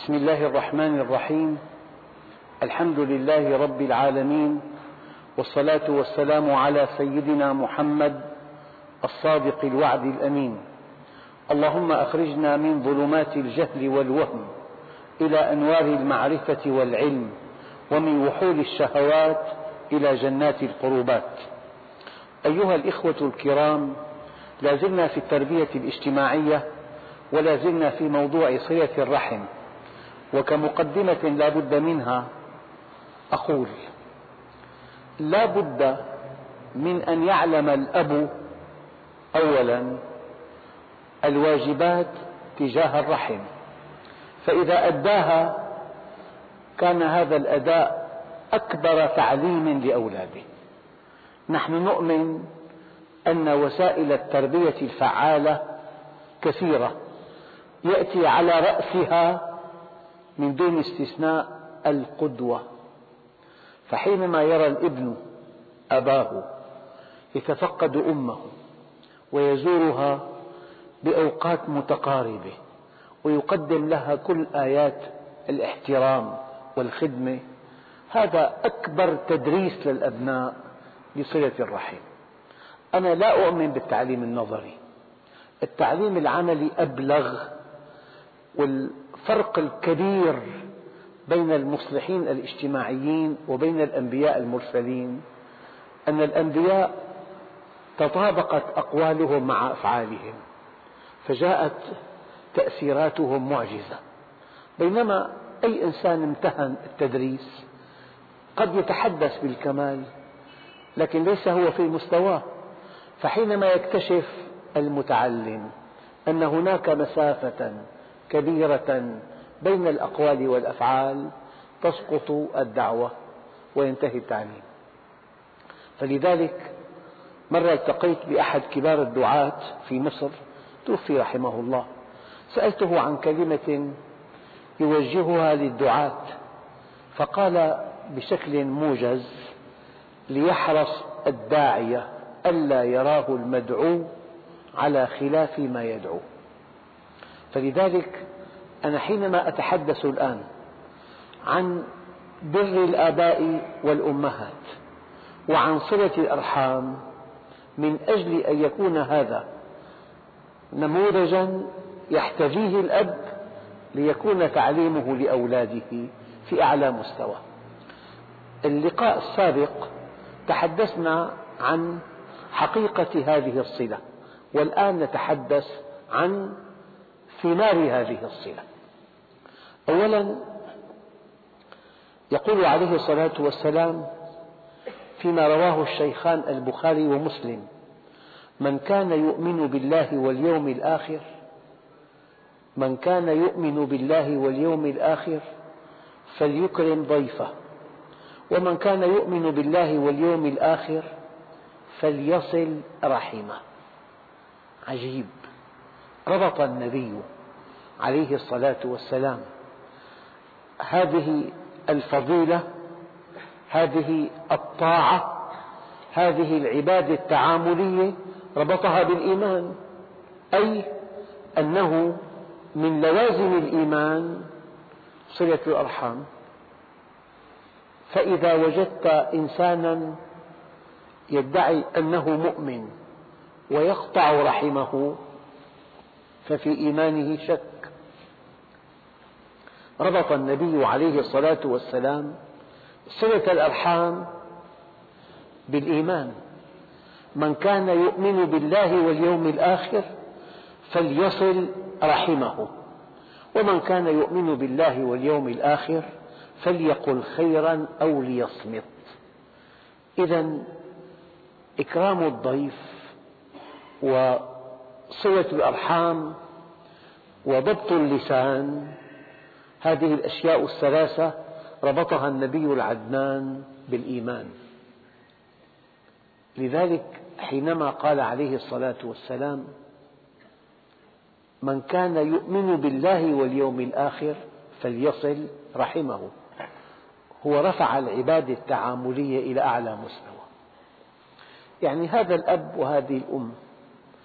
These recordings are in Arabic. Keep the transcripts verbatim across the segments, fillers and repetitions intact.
بسم الله الرحمن الرحيم. الحمد لله رب العالمين، والصلاة والسلام على سيدنا محمد الصادق الوعد الأمين. اللهم أخرجنا من ظلمات الجهل والوهم إلى أنوار المعرفة والعلم، ومن وحول الشهوات إلى جنات القربات. أيها الإخوة الكرام، لا زلنا في التربية الاجتماعية، ولا زلنا في موضوع صلة الرحم. وكمقدمة لا بد منها أقول: لا بد من أن يعلم الأب أولا الواجبات تجاه الرحم، فإذا أداها كان هذا الأداء أكبر تعليم لأولاده. نحن نؤمن أن وسائل التربية الفعالة كثيرة، يأتي على رأسها من دون استثناء القدوة. فحينما يرى الابن أباه يتفقد أمه ويزورها بأوقات متقاربة ويقدم لها كل آيات الاحترام والخدمة، هذا أكبر تدريس للأبناء لصلة الرحم. أنا لا أؤمن بالتعليم النظري، التعليم العملي أبلغ. والفرق الكبير بين المصلحين الاجتماعيين وبين الأنبياء المرسلين أن الأنبياء تطابقت أقوالهم مع أفعالهم، فجاءت تأثيراتهم معجزة، بينما أي إنسان امتهن التدريس قد يتحدث بالكمال لكن ليس هو في مستواه. فحينما يكتشف المتعلم أن هناك مسافة كبيرة بين الأقوال والأفعال تسقط الدعوة وينتهي التعليم. فلذلك مرة التقيت بأحد كبار الدعاة في مصر توفي رحمه الله، سألته عن كلمة يوجهها للدعاة، فقال بشكل موجز: ليحرص الداعية ألا يراه المدعو على خلاف ما يدعو. فلذلك أنا حينما أتحدث الآن عن بر الآباء والأمهات وعن صلة الأرحام من أجل أن يكون هذا نموذجا يحتذيه الأب ليكون تعليمه لأولاده في أعلى مستوى. اللقاء السابق تحدثنا عن حقيقة هذه الصلة، والآن نتحدث عن ثمار هذه الصلة. أولا يقول عليه الصلاة والسلام فيما رواه الشيخان البخاري ومسلم: من كان يؤمن بالله واليوم الآخر من كان يؤمن بالله واليوم الآخر فليكرم ضيفه، ومن كان يؤمن بالله واليوم الآخر فليصل رحمه. عجيب، ربط النبي عليه الصلاة والسلام هذه الفضيلة، هذه الطاعة، هذه العبادة التعاملية، ربطها بالإيمان، أي أنه من لوازم الإيمان صلة الأرحام. فإذا وجدت إنسانا يدعي أنه مؤمن ويقطع رحمه ففي إيمانه شك. ربط النبي عليه الصلاة والسلام صلة الأرحام بالإيمان: من كان يؤمن بالله واليوم الآخر فليصل رحمه، ومن كان يؤمن بالله واليوم الآخر فليقل خيرا أو ليصمت. إذن إكرام الضيف وصلة الأرحام وضبط اللسان، هذه الأشياء الثلاثة ربطها النبي العدنان بالإيمان. لذلك حينما قال عليه الصلاة والسلام: من كان يؤمن بالله واليوم الآخر فليصل رحمه، هو رفع العبادة التعاملية إلى أعلى مستوى. يعني هذا الأب وهذه الأم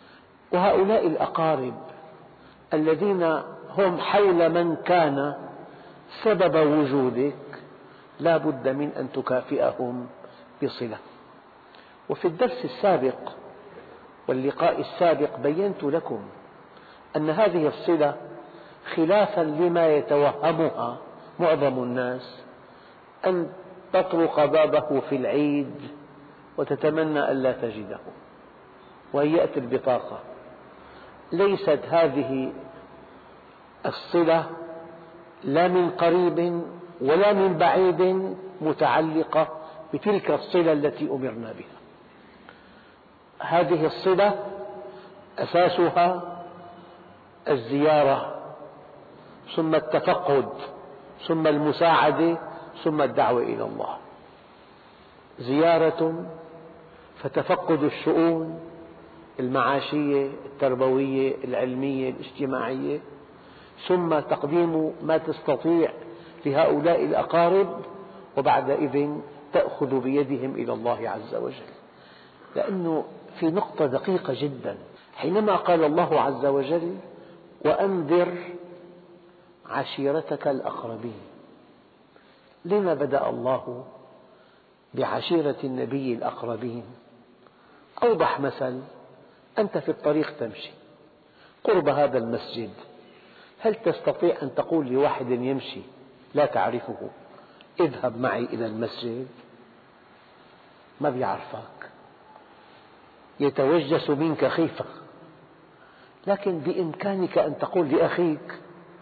وهؤلاء الأقارب الذين هم حول من كان سبب وجودك لا بد من أن تكافئهم بصلة. وفي الدرس السابق واللقاء السابق بينت لكم أن هذه الصلة خلافا لما يتوهمها معظم الناس، أن تطرق بابه في العيد وتتمنى ألا تجده وأن يأتي البطاقة. ليست هذه الصلة لا من قريب ولا من بعيد متعلقة بتلك الصلة التي أمرنا بها. هذه الصلة أساسها الزيارة، ثم التفقد، ثم المساعدة، ثم الدعوة إلى الله. زيارة فتفقد الشؤون المعاشية التربوية العلمية الاجتماعية، ثم تقديم ما تستطيع لهؤلاء الأقارب، وبعدئذ تأخذ بيدهم إلى الله عز وجل. لأنه في نقطة دقيقة جدا، حينما قال الله عز وجل وأنذر عشيرتك الأقربين، لما بدأ الله بعشيرة النبي الأقربين؟ أوضح مثل: أنت في الطريق تمشي قرب هذا المسجد، هل تستطيع أن تقول لواحد يمشي لا تعرفه اذهب معي إلى المسجد؟ ما بيعرفك، يتوجس منك خيفة. لكن بإمكانك أن تقول لأخيك،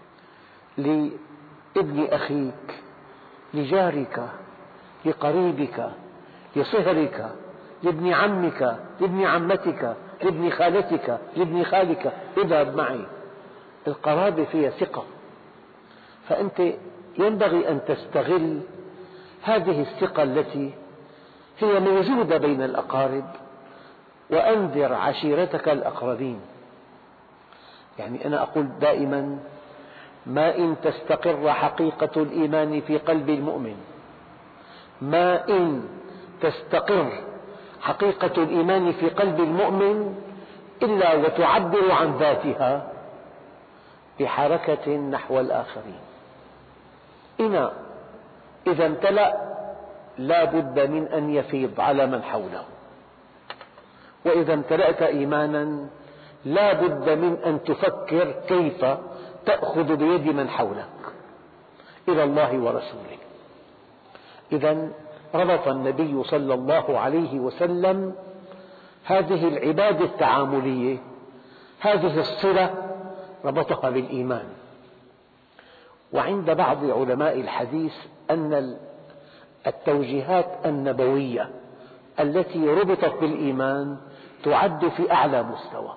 لابن أخيك، لجارك، لقريبك، لصهرك، لابن عمك، لابن عمتك، لابن خالتك، لابن خالك، اذهب معي. القرابة فيها ثقة، فأنت ينبغي أن تستغل هذه الثقة التي هي موجودة بين الأقارب. وأنذر عشيرتك الأقربين، يعني أنا أقول دائما: ما إن تستقر حقيقة الإيمان في قلب المؤمن، ما إن تستقر حقيقة الإيمان في قلب المؤمن إلا وتعبر عن ذاتها بحركة نحو الآخرين. إناء إذا امتلأ لا بد من أن يفيض على من حوله، وإذا امتلأت إيمانا لا بد من أن تفكر كيف تأخذ بيد من حولك إلى الله ورسوله. إذا ربط النبي صلى الله عليه وسلم هذه العبادة التعاملية، هذه الصلة، ربطها بالإيمان. وعند بعض علماء الحديث أن التوجيهات النبوية التي ربطت بالإيمان تعد في أعلى مستوى.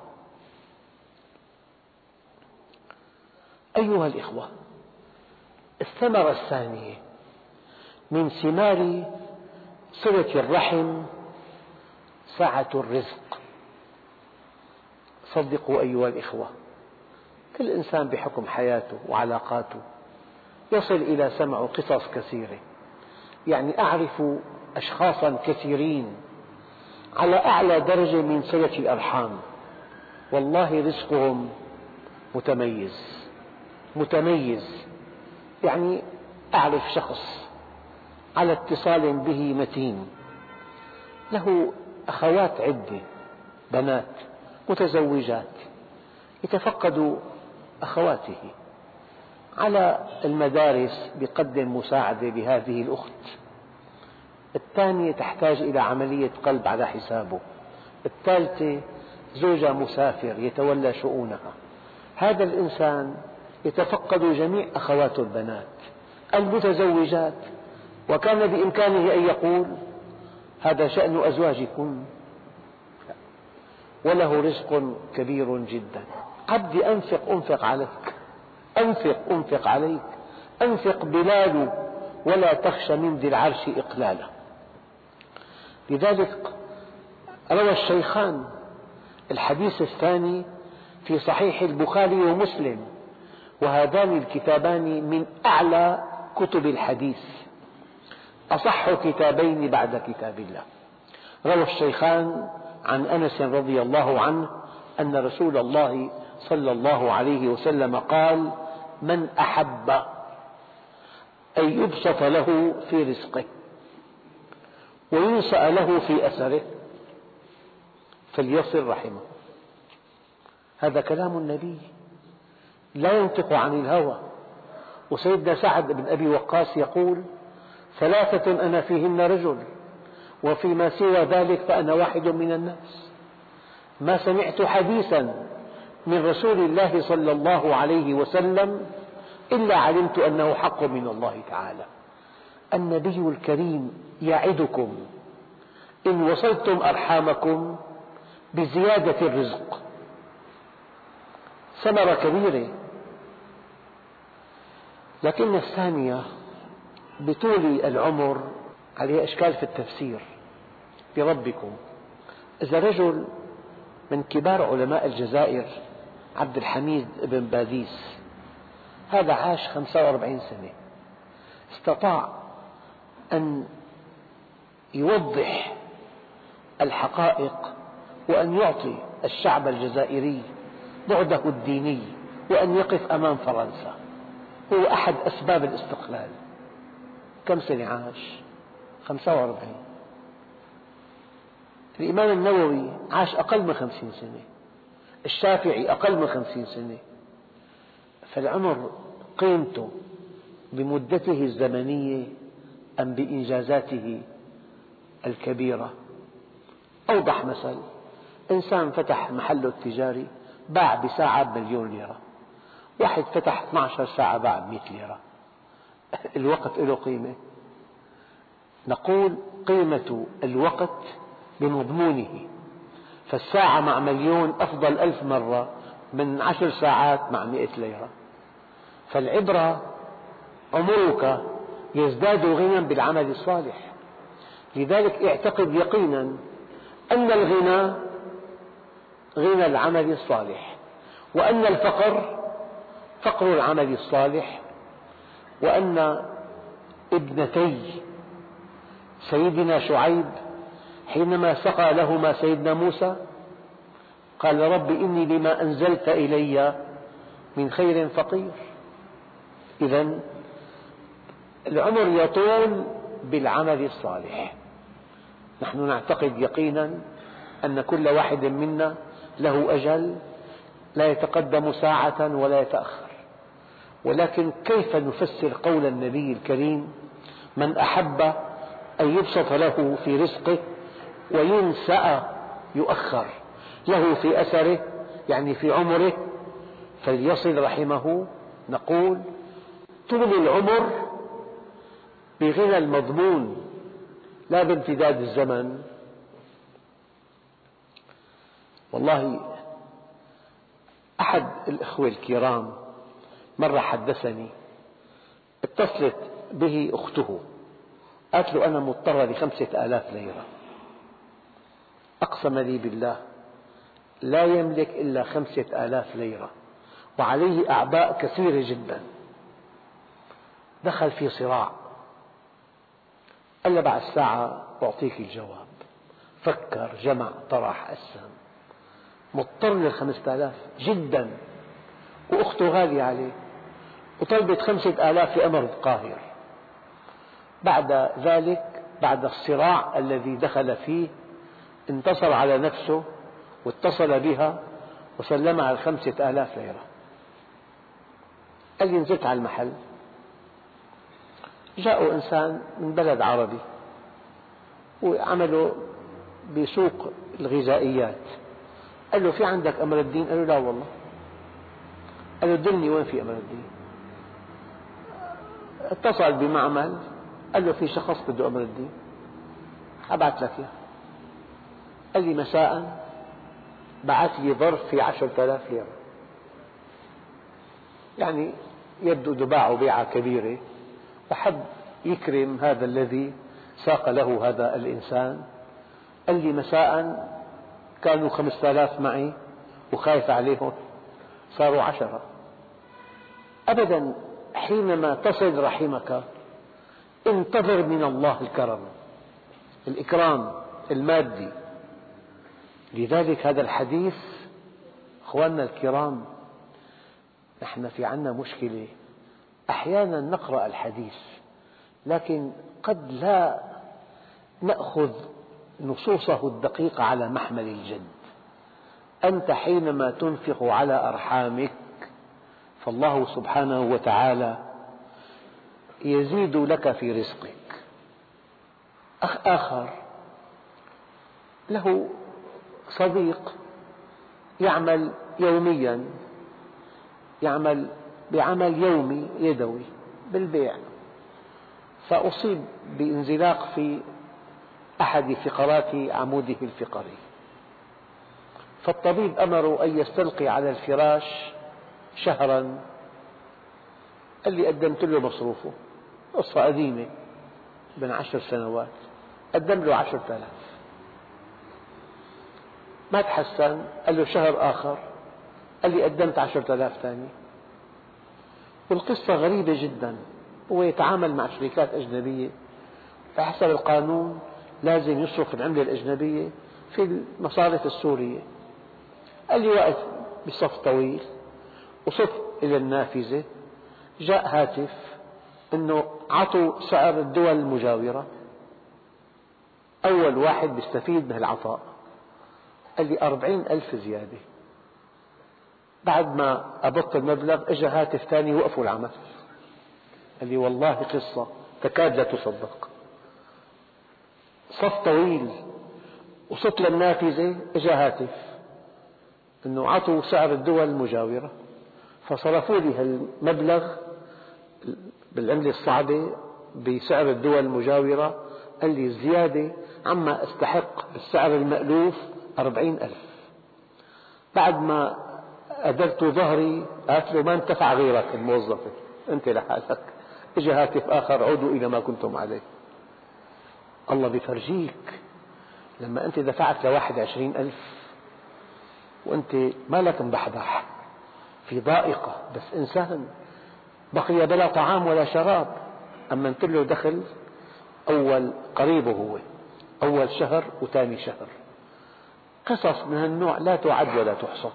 أيها الإخوة، الثمرة الثانية من ثمار صلة الرحم سعة الرزق. صدقوا أيها الإخوة، كل إنسان بحكم حياته وعلاقاته يصل إلى سمع قصص كثيرة. يعني أعرف أشخاصا كثيرين على أعلى درجة من صلة الأرحام، والله رزقهم متميز متميز. يعني أعرف شخص على اتصال به متين، له أخوات عدة بنات متزوجات، يتفقد أخواته على المدارس، يقدم مساعدة لهذه الأخت، الثانية تحتاج إلى عملية قلب على حسابه، الثالثة زوجها مسافر يتولى شؤونها. هذا الإنسان يتفقد جميع أخواته البنات المتزوجات، وكان بإمكانه أن يقول هذا شأن أزواجكم، وله رزق كبير جدا. عبدي أنفق أنفق عليك، أنفق أنفق عليك، أنفق بلال ولا تخش من ذي العرش إقلالا. لذلك روى الشيخان الحديث الثاني في صحيح البخاري ومسلم، وهذان الكتابان من أعلى كتب الحديث، أصح كتابين بعد كتاب الله. روى الشيخان عن أنس رضي الله عنه أن رسول الله صلى الله عليه وسلم قال: من أحب أن يبسط له في رزقه وينسأ له في أثره فليصل رحمه. هذا كلام النبي لا ينطق عن الهوى. وسيدنا سعد بن أبي وقاص يقول: ثلاثة أنا فيهن رجل وفيما سوى ذلك فأنا واحد من الناس. ما سمعت حديثا من رسول الله صلى الله عليه وسلم إلا علمت أنه حق من الله تعالى. النبي الكريم يعدكم إن وصلتم أرحامكم بزيادة الرزق، ثمرة كبيرة. لكن الثانية بطول العمر عليها إشكال في التفسير بربكم. إذا رجل من كبار علماء الجزائر عبد الحميد بن باديس، هذا عاش خمسة وأربعين سنة، استطاع أن يوضح الحقائق وأن يعطي الشعب الجزائري بعده الديني وأن يقف أمام فرنسا. هو أحد أسباب الاستقلال. كم سنة عاش؟ خمسة وأربعين. الإمام النووي عاش أقل من خمسين سنة، الشافعي أقل من خمسين سنة. فالعمر قيمته بمدته الزمنية أم بإنجازاته الكبيرة؟ أوضح مثل: إنسان فتح محله التجاري باع بساعة بمليون ليرة، واحد فتح اثني عشر ساعة باع بمئة ليرة. الوقت له قيمة. نقول قيمة الوقت بمضمونه، فالساعة مع مليون أفضل ألف مرة من عشر ساعات مع مئة ليرة. فالعبرة عمرك يزداد غنى بالعمل الصالح. لذلك اعتقد يقينا أن الغنى غنى العمل الصالح، وأن الفقر فقر العمل الصالح، وأن ابنتي سيدنا شعيب حينما سقى لهما سيدنا موسى قال: رب إني لما أنزلت إلي من خير فقير. إذن العمر يطول بالعمل الصالح. نحن نعتقد يقينا أن كل واحد منا له أجل لا يتقدم ساعة ولا يتأخر. ولكن كيف نفسر قول النبي الكريم: من أحب أن يبسط له في رزقه وينسأ يؤخر له في أثره، يعني في عمره، فليصل رحمه؟ نقول: طول العمر بغنى المضمون لا بامتداد الزمن. والله أحد الأخوة الكرام مرة حدثني، اتصلت به أخته قالت له: أنا مضطرة لخمسة آلاف ليرة. أقسم لي بالله لا يملك إلا خمسة آلاف ليرة وعليه أعباء كثيرة جدا. دخل في صراع، قال له: بعد ساعة أعطيك الجواب. فكر، جمع، طرح، قسم، مضطر للخمسة آلاف جدا، وأخته غالية عليه، وطلبت خمسة آلاف لأمر قاهر. بعد ذلك، بعد الصراع الذي دخل فيه، انتصر على نفسه واتصل بها وسلمها الخمسة آلاف ليرة. قال لي: نزلت على المحل، جاءوا إنسان من بلد عربي وعملوا بسوق الغذائيات. قال له: في عندك أمر الدين؟ قال له: لا والله. قال له: دلني وين في أمر الدين. اتصل بمعمل، قال له: في شخص بده أمر الدين، أبعث لك إياه. قال لي: مساء بعث لي ظرف في عشرة آلاف ليرة. يعني يبدو دباع بيعة كبيرة، وحب يكرم هذا الذي ساق له هذا الإنسان. قال لي: مساء كانوا خمسة آلاف معي وخايف عليهم صاروا عشرة. أبدا، حينما تصل رحمك انتظر من الله الكرم، الإكرام المادي. لذلك هذا الحديث، أخواننا الكرام، نحن في عنا مشكلة. أحيانا نقرأ الحديث لكن قد لا نأخذ نصوصه الدقيقة على محمل الجد. أنت حينما تنفق على أرحامك فالله سبحانه وتعالى يزيد لك في رزقك. أخ آخر له صديق يعمل يوميا، يعمل بعمل يومي يدوي بالبيع، فأصيب بانزلاق في أحد فقرات عموده الفقري، فالطبيب أمره أن يستلقي على الفراش شهرا. قال لي قدمت له مصروفه، قصة قديمة من عشر سنوات، قدم له عشرة آلاف، ما تحسن، قال له شهر آخر، قال لي قدمت عشرة آلاف ثاني. والقصة غريبة جدا، هو يتعامل مع شركات أجنبية، فحسب القانون لازم يصرف العملة الأجنبية في المصارف السورية. قال لي وقت بصف طويل وصف إلى النافذة، جاء هاتف أنه عطوا سعر الدول المجاورة، أول واحد بيستفيد من العطاء. قال لي أربعين ألف زيادة. بعد ما أبط المبلغ أجا هاتف ثاني وقفوا العمل. قال لي والله قصة تكاد لا تصدق، صف طويل وصلت للنافذة أجا هاتف أنه عطوا سعر الدول المجاورة، فصرفوا لي هالمبلغ بالعملة الصعبة بسعر الدول المجاورة. قال لي الزيادة عما أستحق بالسعر المألوف أربعين ألف. بعد ما أدرت ظهري قالت له ما انتفع غيرك الموظفة، أنت لحالك. اجى هاتف آخر عودوا إلى ما كنتم عليه. الله بيفرجيك لما أنت دفعت لواحد عشرين ألف وأنت ما لك مبحبح في ضائقة، بس إنسان بقي بلا طعام ولا شراب، أما أنت له دخل أول قريبه هو أول شهر وثاني شهر. قصص من هالنوع لا تعد ولا تحصى.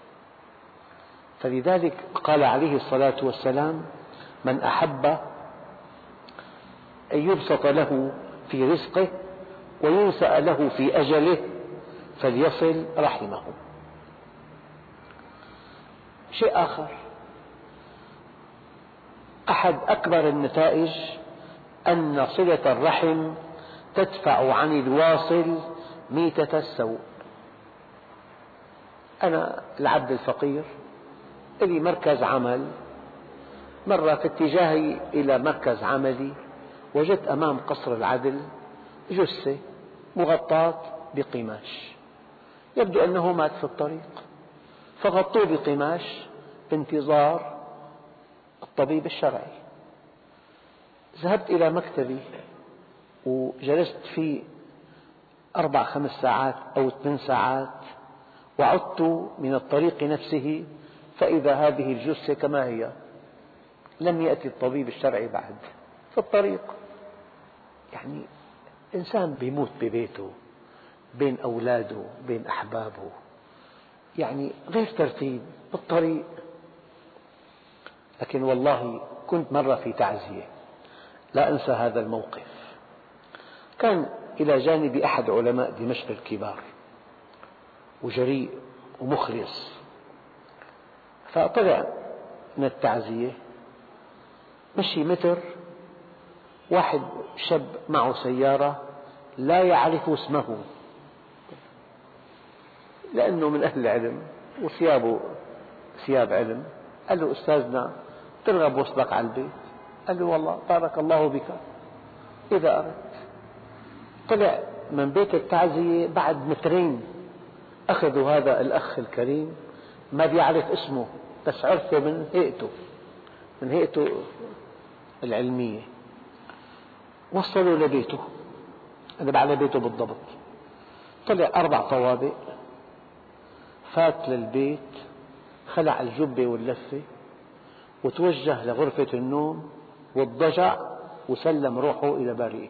فلذلك قال عليه الصلاة والسلام: من أحب أن يبسط له في رزقه وينسأ له في أجله فليصل رحمه. شيء آخر، أحد أكبر النتائج أن صلة الرحم تدفع عن الواصل ميتة السوء. أنا العبد الفقير لي مركز عمل، مرة في اتجاهي إلى مركز عملي وجدت أمام قصر العدل جثة مغطاة بقماش، يبدو أنه مات في الطريق، فغطوه بقماش بانتظار الطبيب الشرعي. ذهبت إلى مكتبي وجلست فيه أربع خمس ساعات أو ثمان ساعات، وعدت من الطريق نفسه فإذا هذه الجثة كما هي، لم يأتي الطبيب الشرعي بعد في الطريق. يعني إنسان بيموت ببيته بين أولاده بين أحبابه، يعني غير ترتيب بالطريق. لكن والله كنت مرة في تعزية لا أنسى هذا الموقف. كان إلى جانبي أحد علماء دمشق الكبار وجريء ومخلص، فطلع من التعزية مشي متر، واحد شاب معه سيارة لا يعرف اسمه لأنه من أهل العلم وثيابه ثياب علم. قال له: أستاذنا ترغب وصلك على البيت؟ قال له: والله بارك الله بك إذا أردت. طلع من بيت التعزية بعد مترين، أخذوا هذا الأخ الكريم ما بيعرف اسمه بس عرفه من هيئته من هيئته العلمية، وصلوا لبيته. أنا على بيته بالضبط. طلع أربع طوابق، فات للبيت، خلع الجبة واللفة وتوجه لغرفة النوم واضطجع وسلم روحه إلى بارئه.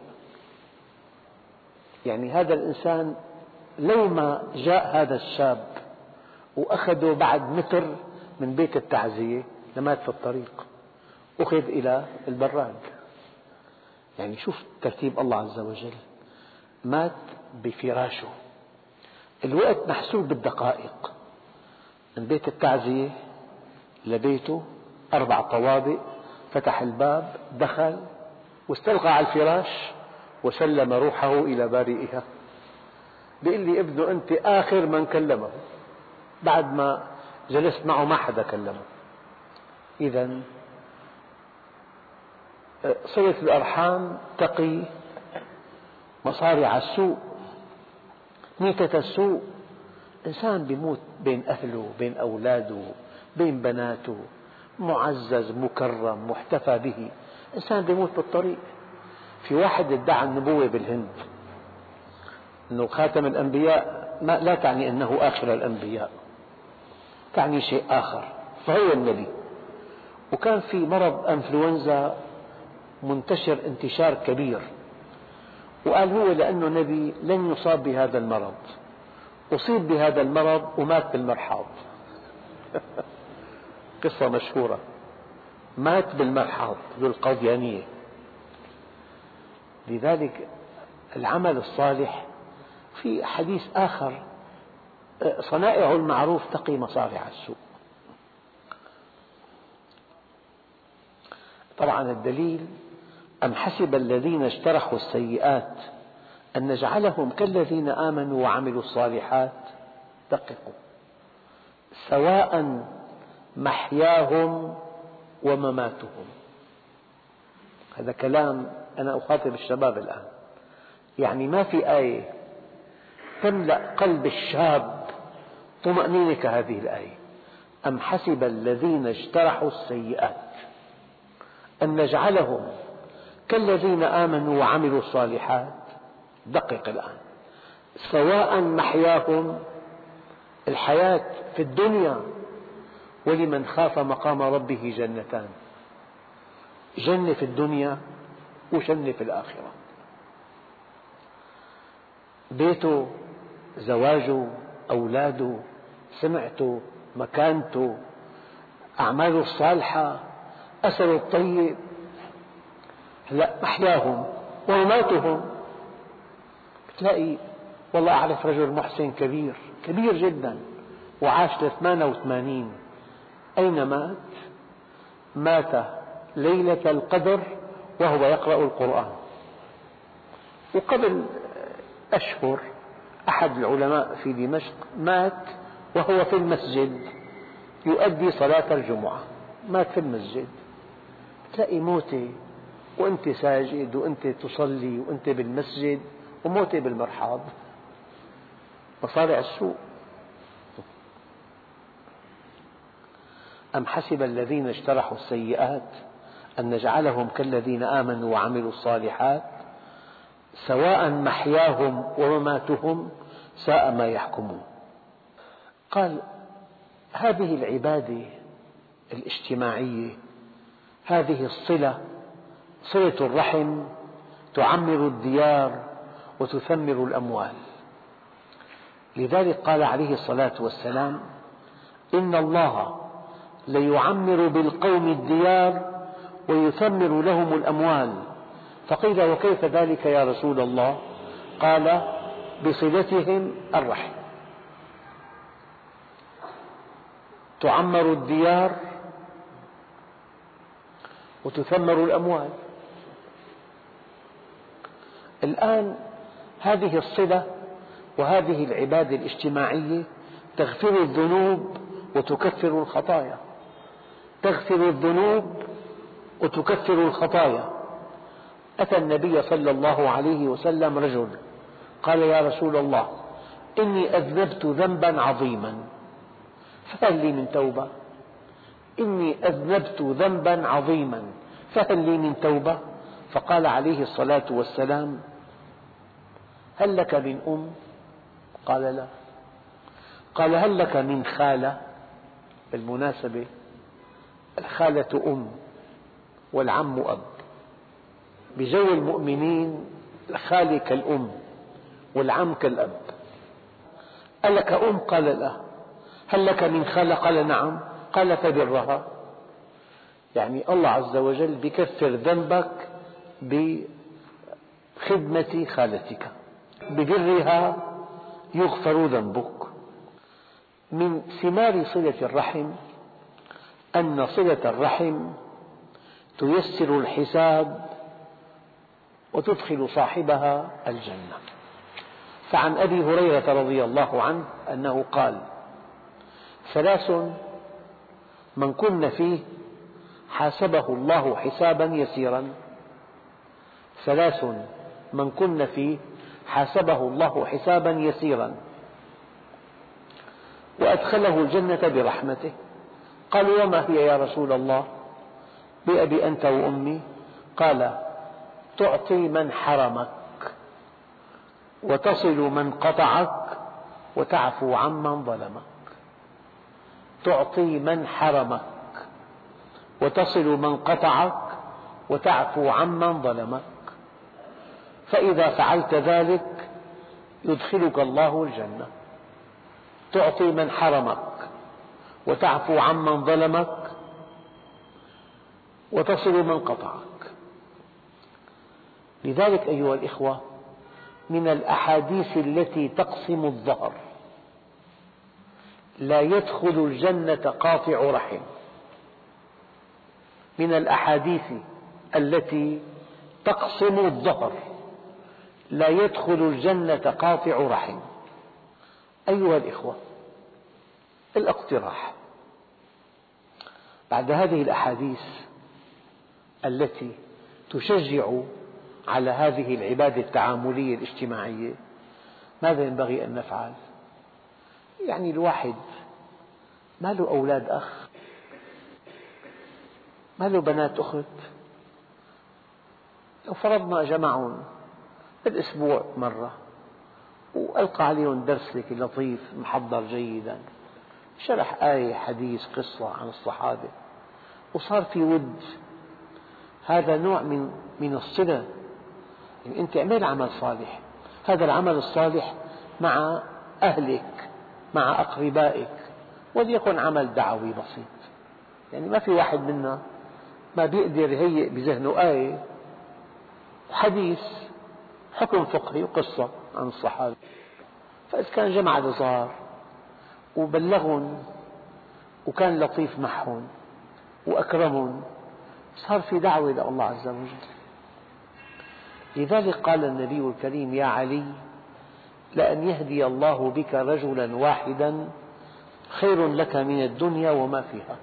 يعني هذا الإنسان لو ما جاء هذا الشاب وأخذه بعد متر من بيت التعزية لمات في الطريق، أخذ إلى البراد. يعني شوف ترتيب الله عز وجل، مات بفراشه، الوقت محسوب بالدقائق، من بيت التعزية لبيته أربع طوابق، فتح الباب دخل واستلقى على الفراش وسلم روحه إلى بارئها. بيقول لي ابنه أنت آخر من كلمه، بعد ما جلست معه ما حدا كلمه. إذا صلة الأرحام تقي مصارع السوء، ميتة السوء. إنسان بيموت بين أهله، بين أولاده، بين بناته، معزز مكرم محتفى به، إنسان بيموت بالطريق. في واحد ادعى النبوة بالهند، أنه خاتم الأنبياء، ما لا تعني أنه آخر الأنبياء، تعني شيء آخر، فهو النبي. وكان في مرض أنفلونزا منتشر انتشار كبير، وقال هو لأنه نبي لن يصاب بهذا المرض، أصيب بهذا المرض ومات بالمرحاض. قصة مشهورة، مات بالمرحاض بالقضيانية. لذلك العمل الصالح، في حديث آخر صنائع المعروف تقي مصارع السوء. طبعا الدليل أم حسب الذين اجترحوا السيئات أن نجعلهم كالذين آمنوا وعملوا الصالحات، دققوا، سواء محياهم ومماتهم. هذا كلام أنا أخاطب الشباب الآن، يعني ما في آية تملأ قلب الشاب طمأنينة كهذه الآية. أم حسب الذين اجترحوا السيئات أن نجعلهم كالذين آمنوا وعملوا الصالحات، دقق الآن، سواء محياهم، الحياة في الدنيا، ولمن خاف مقام ربه جنتان، جنة في الدنيا وجنة في الآخرة. بيته، زواجه، أولاده، سمعته، مكانته، أعماله الصالحة، أثره الطيب. هلأ محياهم ومماتهم، تلاقي والله أعرف رجل محسن كبير كبير جدا وعاش لثمانية وثمانين، أين مات؟ مات ليلة القدر وهو يقرأ القرآن. وقبل أشهر أحد العلماء في دمشق مات وهو في المسجد يؤدي صلاة الجمعة، مات في المسجد. تلاقي موتة وأنت ساجد وأنت تصلي وأنت بالمسجد، وموتة بالمرحاض، مصارع السوء. أم حسب الذين اجترحوا السيئات أن نجعلهم كالذين آمنوا وعملوا الصالحات، سواء محياهم ومماتهم ساء ما يحكمون. قال هذه العبادة الاجتماعية، هذه الصلة، صلة الرحم، تعمر الديار وتثمر الأموال. لذلك قال عليه الصلاة والسلام: إن الله ليعمر بالقوم الديار ويثمر لهم الأموال. فقيل: وكيف ذلك يا رسول الله؟ قال: بصلتهم الرحم. تعمر الديار وتثمر الأموال. الآن هذه الصلة وهذه العبادة الاجتماعية تغفر الذنوب وتكفر الخطايا، تغفر الذنوب وتكفر الخطايا. أتى النبي صلى الله عليه وسلم رجل قال: يا رسول الله، إني أذنبت ذنبا عظيما فهل لي من توبة؟ إني أذنبت ذنبا عظيما فهل لي من توبة؟ فقال عليه الصلاة والسلام: هل لك من أم؟ قال: لا. قال: هل لك من خالة؟ بالمناسبة الخالة أم والعم أب، بجو المؤمنين الخالة كالأم والعم كالأب. هل لك أم؟ قال: لا. هل لك من خالة؟ قال: نعم. قال: فبرها. يعني الله عز وجل بكفر ذنبك خدمة خالتك، ببرها يغفر ذنبك. من ثمار صلة الرحم أن صلة الرحم تيسر الحساب وتدخل صاحبها الجنة. فعن أبي هريرة رضي الله عنه أنه قال: ثلاث من كن فيه حاسبه الله حسابا يسيرا، ثلاث من كن فيه حاسبه الله حسابا يسيرا وأدخله الجنة برحمته. قالوا: وما هي يا رسول الله؟ بأبي أنت وأمي. قال: تعطي من حرمك، وتصل من قطعك، وتعفو عمن ظلمك. تعطي من حرمك، وتصل من قطعك، وتعفو عمن ظلمك. فإذا فعلت ذلك يدخلك الله الجنة. تعطي من حرمك، وتعفو عمن ظلمك، وتصل من قطعك. لذلك أيها الإخوة، من الأحاديث التي تقسم الظهر: لا يدخل الجنة قاطع رحم. من الأحاديث التي تقسم الظهر: لا يدخل الجنة قاطع رحم. أيها الإخوة، الاقتراح بعد هذه الأحاديث التي تشجع على هذه العبادة التعاملية الاجتماعية، ماذا ينبغي أن نفعل؟ يعني الواحد ما له أولاد أخ، ما له بنات أخت، لو فرضنا جمعهم بالأسبوع مرة وألقى عليهم درس لطيف محضر جيدا، شرح آية حديث قصة عن الصحابة، وصار في ود، هذا نوع من من الصلة. يعني أنت اعمل عمل صالح، هذا العمل الصالح مع أهلك، مع أقربائك، وليكن عمل دعوي بسيط. يعني ما في واحد منا ما بيقدر يهيئ بذهنه آية وحديث حكم فقهي وقصة عن الصحابة، فإذا كان جمع الصغار وبلغهم وكان لطيف معهم وأكرمهم، صار في دعوة إلى الله عز وجل. لذلك قال النبي الكريم: يا علي، لأن يهدي الله بك رجلا واحدا خير لك من الدنيا وما فيها.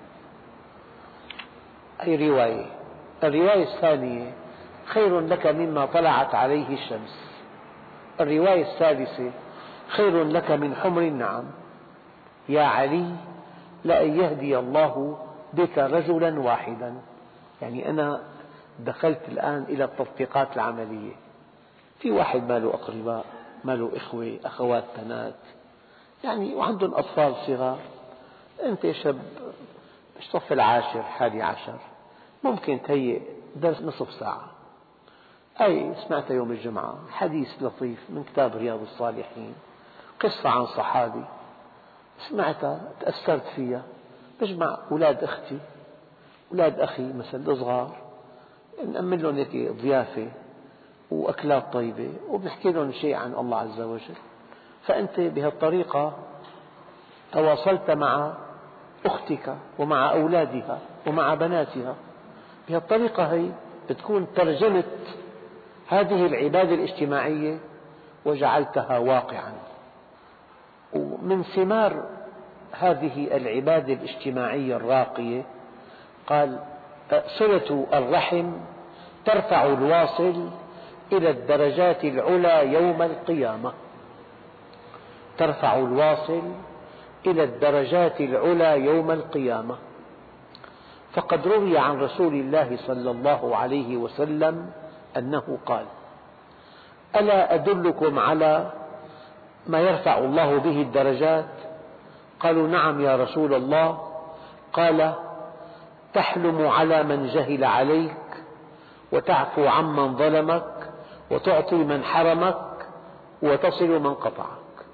أي رواية. الرواية الثانية: خير لك مما طلعت عليه الشمس. الرواية الثالثة: خير لك من حمر النعم. يا علي، لأن يهدي الله بك رجلا واحدا. يعني أنا دخلت الآن إلى التطبيقات العملية. في واحد ما له أقرباء، ما له إخوة أخوات بنات، يعني وعندهم أطفال صغار، أنت شاب بالصف العاشر حادي عشر، ممكن تهيئ درس نصف ساعة، أي سمعت يوم الجمعة حديث لطيف من كتاب رياض الصالحين، قصة عن صحابي سمعتها تأثرت فيها، بجمع أولاد أختي أولاد أخي مثل الصغار، نأمن لهم هيك ضيافة وأكلات طيبة وبنحكي لهم شيء عن الله عز وجل. فأنت بهالطريقة تواصلت مع أختك ومع أولادها ومع بناتها. بهالطريقة هي بتكون ترجمت هذه العبادة الاجتماعية وجعلتها واقعا. ومن ثمار هذه العبادة الاجتماعية الراقية قال: صلة الرحم ترفع الواصل إلى الدرجات العلى يوم القيامة. ترفع الواصل إلى الدرجات العلى يوم القيامة. فقد روي عن رسول الله صلى الله عليه وسلم أنه قال: ألا أدلكم على ما يرفع الله به الدرجات؟ قالوا: نعم يا رسول الله. قال: تحلم على من جهل عليك، وتعفو عمن ظلمك، وتعطي من حرمك، وتصل من قطعك.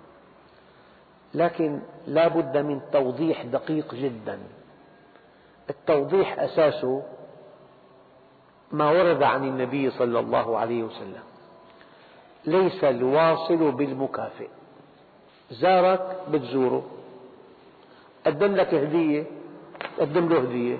لكن لا بد من توضيح دقيق جدا. التوضيح أساسه ما ورد عن النبي صلى الله عليه وسلم. ليس الواصل بالمكافئ. زارك بتزوره، قدم لك هدية قدم له هدية،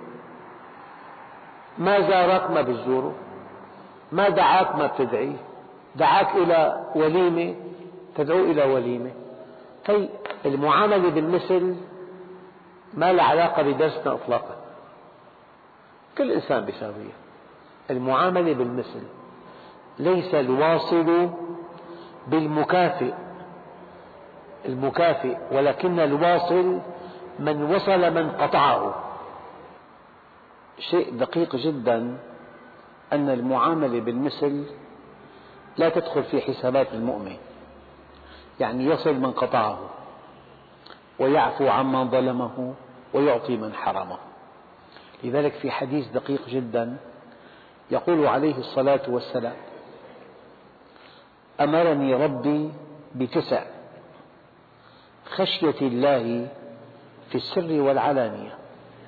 ما زارك ما بتزوره، ما دعاك ما بتدعيه، دعاك إلى وليمة تدعو إلى وليمة. هي المعاملة بالمثل ما لها علاقة بدرسنا إطلاقا، كل إنسان بيساويها. المعاملة بالمثل، ليس الواصل بالمكافئ المكافئ ولكن الواصل من وصل من قطعه. شيء دقيق جدا أن المعاملة بالمثل لا تدخل في حسابات المؤمن، يعني يصل من قطعه ويعفو عمن ظلمه ويعطي من حرمه. لذلك في حديث دقيق جدا يقول عليه الصلاة والسلام: أمرني ربي بتسع: خشية الله في السر والعلانية.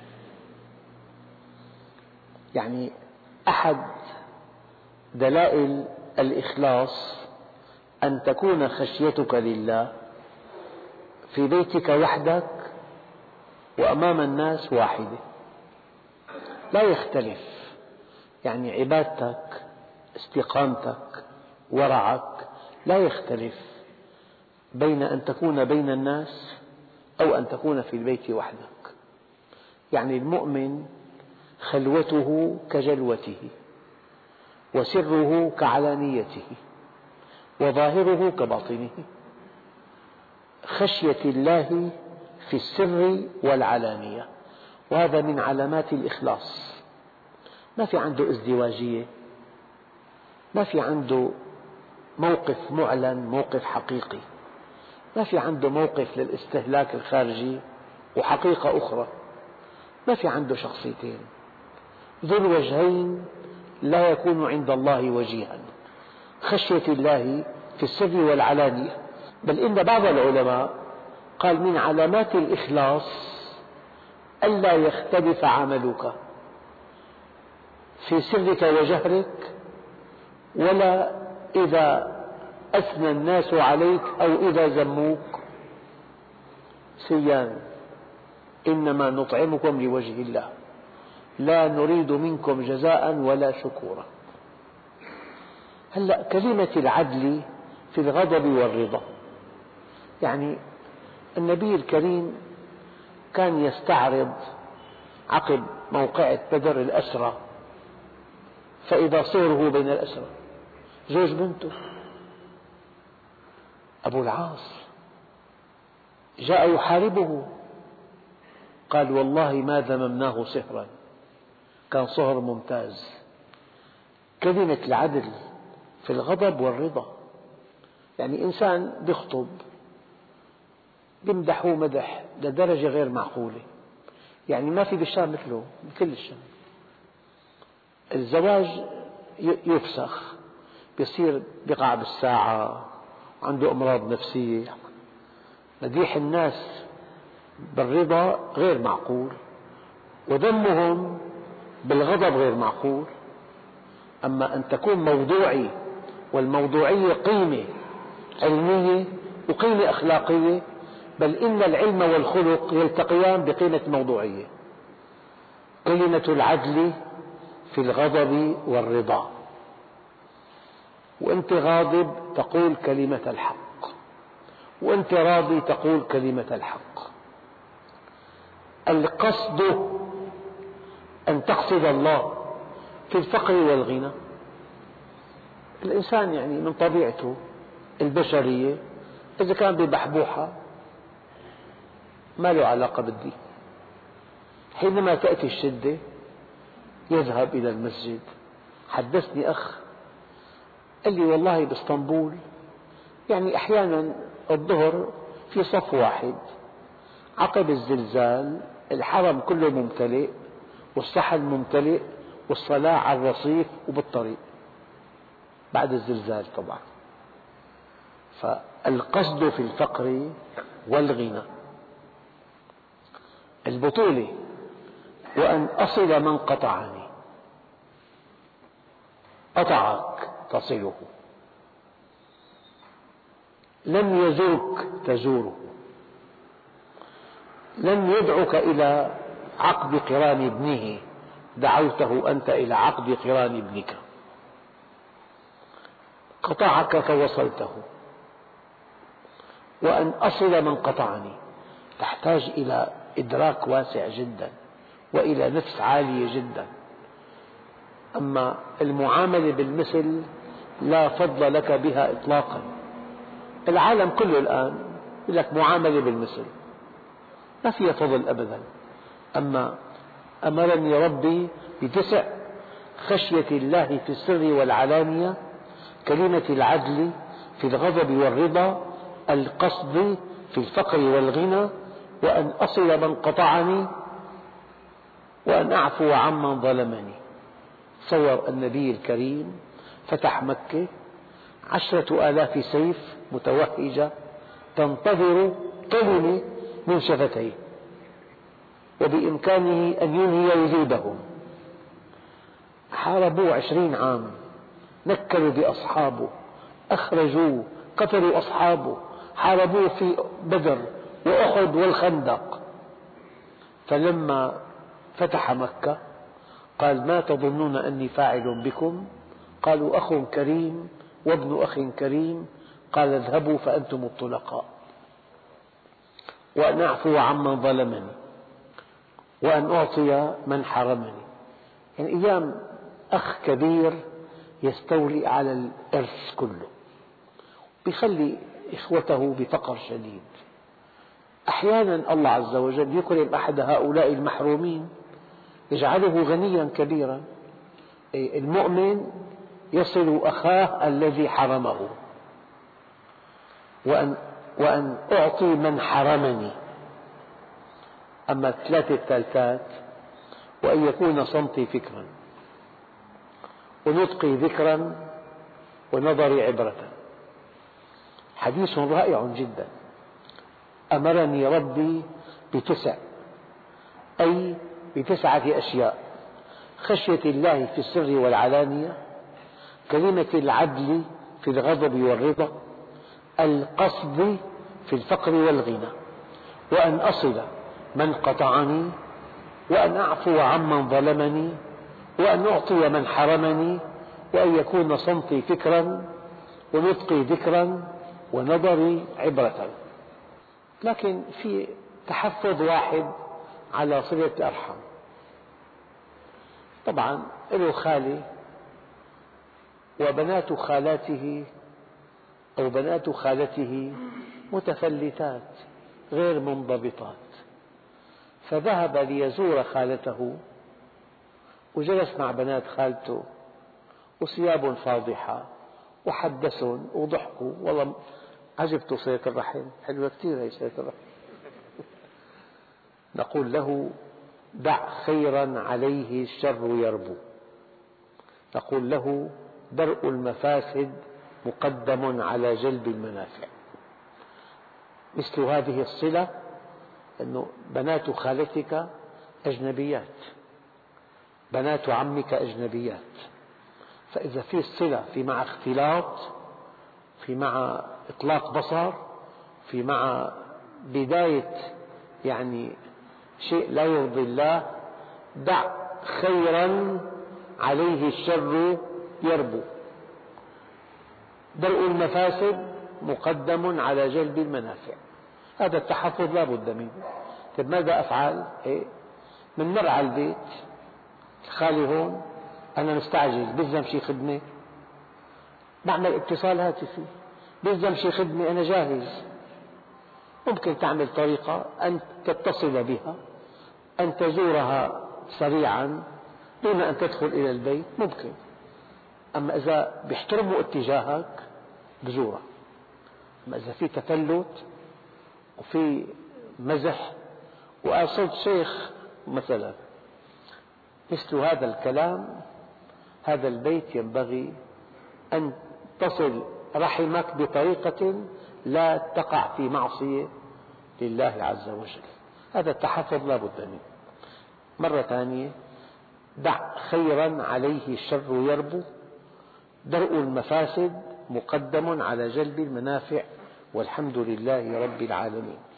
يعني أحد دلائل الإخلاص أن تكون خشيتك لله في بيتك وحدك وأمام الناس واحدة، لا يختلف. يعني عبادتك، استقامتك، ورعك لا يختلف بين أن تكون بين الناس أو أن تكون في البيت وحدك. يعني المؤمن خلوته كجلوته، وسره كعلانيته، وظاهره كباطنه. خشية الله في السر والعلانية، وهذا من علامات الإخلاص. ما في عنده ازدواجية، ما في عنده موقف معلن موقف حقيقي، ما في عنده موقف للاستهلاك الخارجي وحقيقة أخرى، ما في عنده شخصيتين. ذو الوجهين لا يكون عند الله وجيها. خشية الله في السر والعلانية. بل إن بعض العلماء قال من علامات الإخلاص ألا يختلف عملك في سرك وجهرك، ولا إذا أثنى الناس عليك أو إذا ذموك. سيان: إنما نطعمكم لوجه الله لا نريد منكم جزاء ولا شكورا. هلأ كلمة العدل في الغضب والرضا، يعني النبي الكريم كان يستعرض عقب موقعة بدر الأسرى، فإذا صهره بين الأسرى زوج بنته أبو العاص جاء يحاربه، قال: والله ما ذممناه صهرا، كان صهر ممتاز. كلمة العدل في الغضب والرضا، يعني إنسان يخطب يمدحه مدح لدرجة غير معقولة، يعني ما في بالشام مثله بكل الشام. الزواج يفسخ، يصير بقع بالساعة، عنده أمراض نفسية. مديح الناس بالرضا غير معقول، وذمهم بالغضب غير معقول. أما أن تكون موضوعي، والموضوعية قيمة علمية وقيمة أخلاقية، بل إن العلم والخلق يلتقيان بقيمة موضوعية. كلمة العدل في الغضب والرضا، وأنت غاضب تقول كلمة الحق، وأنت راضي تقول كلمة الحق. القصد أن تقصد الله في الفقر والغنى. الإنسان يعني من طبيعته البشرية إذا كان ببحبوحة ما له علاقة بالدين. حينما تأتي الشدة يذهب إلى المسجد. حدثني أخ قال لي: والله باسطنبول يعني أحيانا الظهر في صف واحد، عقب الزلزال الحرم كله ممتلئ والصحن ممتلئ والصلاة على الرصيف وبالطريق بعد الزلزال طبعا. فالقصد في الفقر والغنى. البطولة: وأن أصل من قطعني. قطعك تصله. لم يزرك تزوره، لم يدعك إلى عقد قران ابنه، دعوته أنت إلى عقد قران ابنك. قطعك فوصلته، وأن أصل من قطعني تحتاج إلى إدراك واسع جدا وإلى نفس عالية جدا. أما المعاملة بالمثل لا فضل لك بها إطلاقا. العالم كله الآن يقول لك معاملة بالمثل، ما فيها فضل أبدا. أما أمرني ربي بتسع: خشية الله في السر والعلانية، كلمة العدل في الغضب والرضا، القصد في الفقر والغنى، وأن أصل من قطعني، وأن أعفو عمن ظلمني. تصور النبي الكريم فتح مكة، عشرة آلاف سيف متوهجة تنتظر كلمة من شفتيه، وبإمكانه أن ينهي وجودهم. حاربوه عشرين عام، نكلوا بأصحابه، أخرجوه، قتلوا أصحابه، حاربوه في بدر وأحد والخندق. فلما فتح مكة قال: ما تظنون أني فاعل بكم؟ قالوا: أخ كريم وابن أخ كريم. قال: اذهبوا فأنتم الطلقاء، وأن أعفو عمن ظلمني، وأن أعطي من حرمني. يعني أيام أخ كبير يستولي على الإرث كله، يخلي إخوته بفقر شديد. أحيانا الله عز وجل يكرم أحد هؤلاء المحرومين، يجعله غنيا كبيرا. المؤمن يصل أخاه الذي حرمه. وأن, وأن أعطي من حرمني. أما الثلاثة الثالثات: وأن يكون صمتي فكرا، ونطقي ذكرا، ونظري عبرة. حديث رائع جدا. أمرني ربي بتسع، أي بتسعة أشياء: خشية الله في السر والعلانية، كلمة العدل في الغضب والرضا، القصد في الفقر والغنى، وأن أصل من قطعني، وأن أعفو عمن ظلمني، وأن أعطي من حرمني، وأن يكون صمتي فكرا، ونطقي ذكرا، ونظري عبرة. لكن في تحفظ واحد على صلة الأرحام. طبعا له خالة، وبنات خالاته أو بنات خالته متفلتات غير منضبطات، فذهب ليزور خالته وجلس مع بنات خالته، وثياب فاضحة، وحدثهم وضحكوا. والله عجبت صلة الرحم، حلوة كثير هي صلة الرحم. نقول له: دع خيرا عليه الشر يربو. نقول له: درء المفاسد مقدم على جلب المنافع. مثل هذه الصلة، أنه بنات خالتك أجنبيات، بنات عمك أجنبيات، فإذا في صلة، في مع اختلاط، في مع إطلاق بصر، في مع بداية يعني شيء لا يرضي الله، دع خيرا عليه الشر يربو. درء المفاسد مقدم على جلب المنافع. هذا التحفظ لا بد منه. طيب ماذا أفعل؟ إيه؟ من مر على البيت، خالي هون، أنا مستعجل، بلزم شي خدمة، بعمل اتصال هاتفي، بلزم شي خدمة، أنا جاهز. ممكن تعمل طريقة أن تتصل بها، أن تزورها سريعا دون أن تدخل إلى البيت، ممكن. أما إذا بيحترموا اتجاهك بزورها. أما إذا في تفلت وفي مزح وأصلت شيخ مثلا، مثل هذا الكلام، هذا البيت ينبغي أن تصل رحمك بطريقة لا تقع في معصية لله عز وجل. هذا التحفظ لا بد منه. مرة ثانية: دع خيرا عليه الشر يربو، درء المفاسد مقدم على جلب المنافع، والحمد لله رب العالمين.